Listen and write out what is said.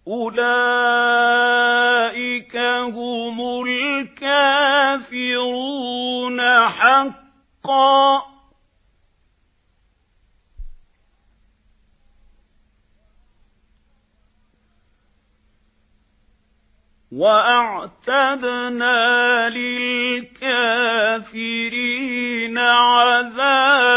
أُولَٰئِكَ هُمُ الْكَافِرُونَ حَقًّا ۚ وَأَعْتَدْنَا لِلْكَافِرِينَ عَذَابًا